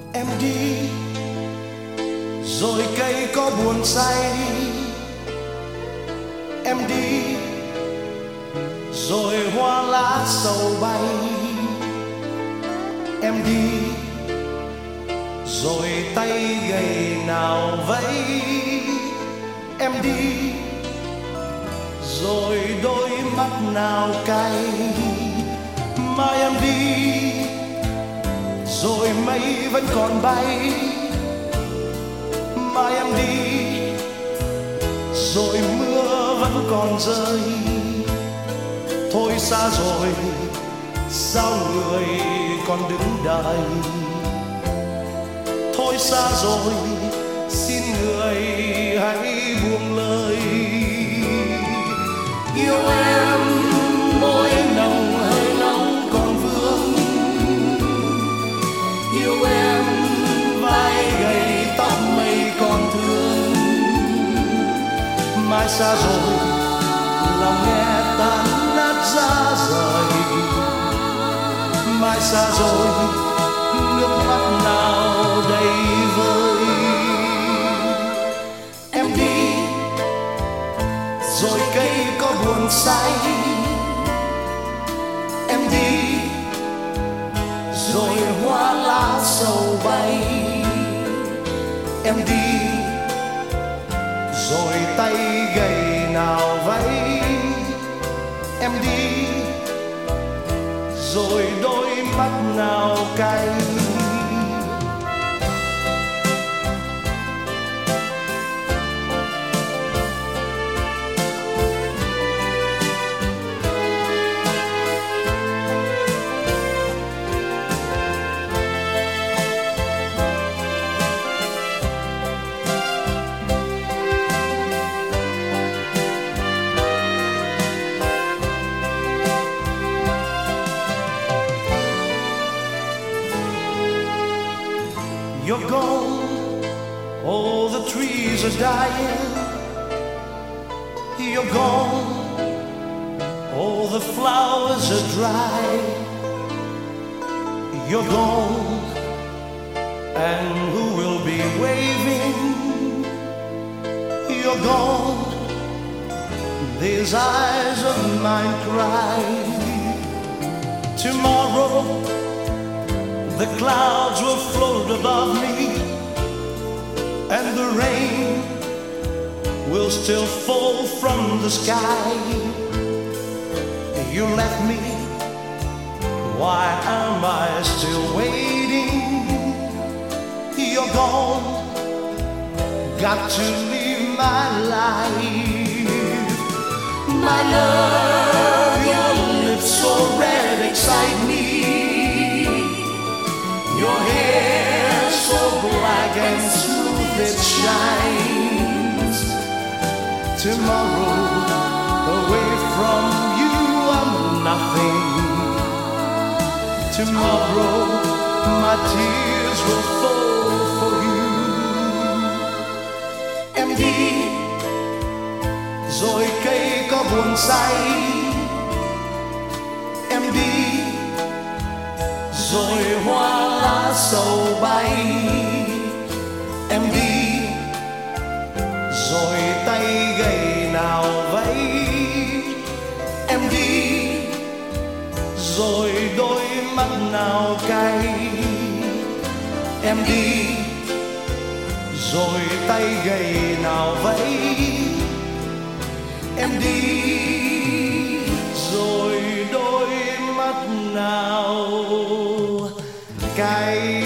Em đi rồi cây có buồn say đi. Em đi rồi hoa lá sầu bay. Em đi rồi tay gầy nào vẫy. Em đi rồi đôi mắt nào cay. Mai em đi rồi mây vẫn còn bay. Mai em đi rồi mưa vẫn còn rơi. Thôi xa rồi sao người còn đứng đợi. Thôi xa rồi xin người hãy buông lời. Yêu em môi nồng hơi nóng còn vương. Yêu em vai gầy tóc mây còn thương. Mai xa rồi lòng nghe tan nát ra rời. Mai xa rồi nước mắt nào đầy vơi. Em đi rồi cây có buồn say. Em đi rồi hoa lá sầu bay. Em đi rồi tay gầy nào vẫy. Em đi rồi đôi mắt nào cay. You're gone, all the trees are dying. You're gone, all the flowers are dry. You're gone, and who will be waving? You're gone, these eyes of mine cry. Tomorrow the clouds will float above me, and the rain will still fall from the sky. You left me, why am I still waiting? You're gone, got to live my life. My love, your lips so red excite me. Your hair so black and smooth it shines. Tomorrow, away from you I'm nothing. Tomorrow, my tears will fall for you. Em đi, rồi cây có buồn say. Em đi, rồi hoa lá sầu bay. Em đi rồi tay gầy nào vẫy. Em đi rồi đôi mắt nào cay. Em đi rồi tay gầy nào vẫy. Em đi rồi đôi mắt nào cay.